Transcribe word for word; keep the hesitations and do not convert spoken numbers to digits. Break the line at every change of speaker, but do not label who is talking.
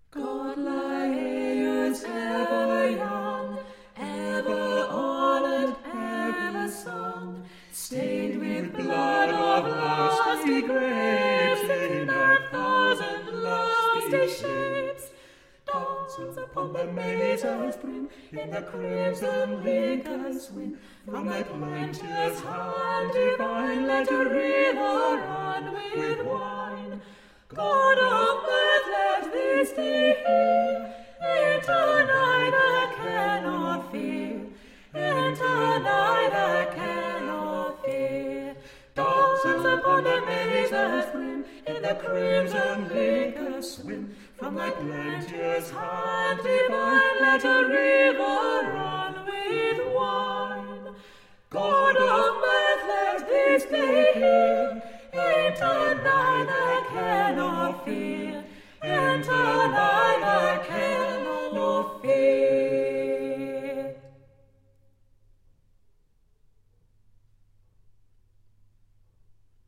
God lions ever young, ever honored, ever sung, stained with blood of lusty grapes, in their thousand lusty shapes, dance upon the mazes brim, in the crimson liquors win, from thy plenteous hand divine, let a river run with wine. God of mirth, let this be here, enter nigh the cannot fear, enter nigh the cannot fear. Dance upon the mazes brim, in the crimson liquor swim, from thy plenteous hand divine, let a river run with wine. God of mirth, let this be here, enter nigh the cannot fear, enter nigh